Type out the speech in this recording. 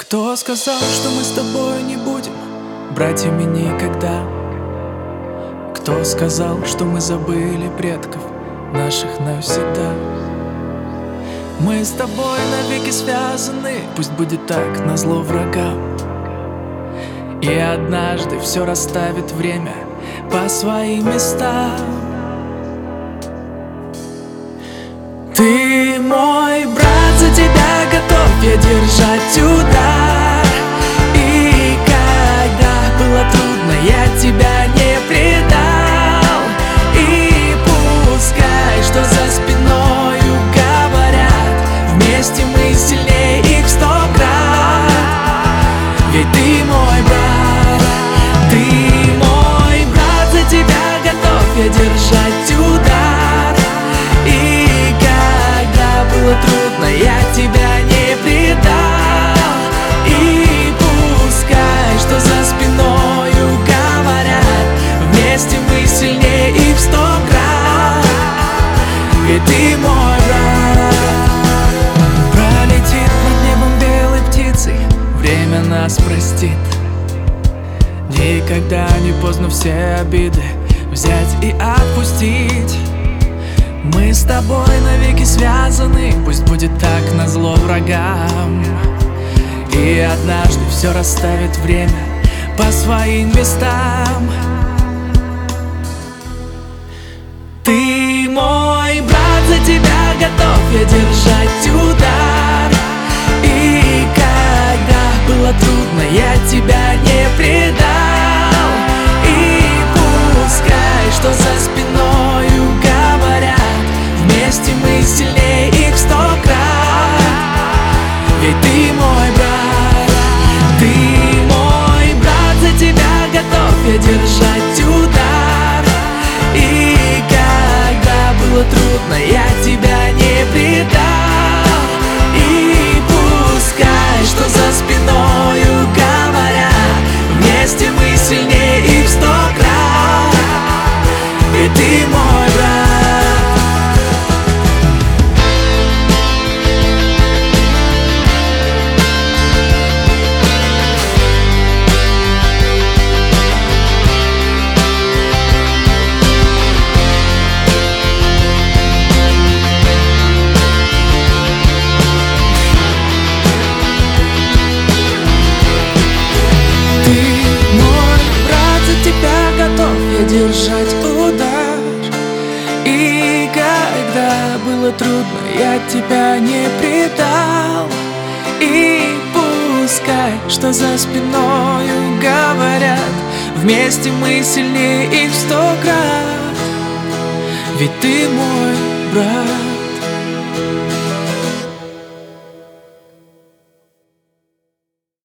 Кто сказал, что мы с тобой не будем братьями никогда? Кто сказал, что мы забыли предков наших навсегда? Мы с тобой навеки связаны, пусть будет так, назло врагам. И однажды все расставит время по своим местам. Ты мой брат, за тебя готов я держать удар. И когда было трудно, я тебя не предал. И пускай, что за спиною говорят, вместе мы сильнее их 100 крат. Ведь ты мой брат, за тебя готов я держать удар. И когда было трудно, я тебя не предал. И пускай, что за спиною говорят, вместе мы сильнее их 100 крат. Ведь ты мой брат. Пролетит над небом белой птицей, время нас простит. Никогда не поздно все обиды взять и отпустить. Мы с тобой навеки связаны, пусть будет так, назло врагам. И однажды все расставит время по своим местам. Ты мой брат, за тебя готов я держать удар. И когда было трудно, я тебя не предал. И пускай, что за спиною говорят, вместе мы сильнее их 100 крат. Ведь ты мой брат, за тебя готов я держать удар. И когда было трудно, я тебя не предал. И пускай, что за спиною говорят, вместе мы сильнее их 100 крат. Ведь ты мой брат. Держать удар. И когда было трудно, я тебя не предал. И пускай, что за спиною говорят, вместе мы сильнее их 100 крат. Ведь ты мой брат.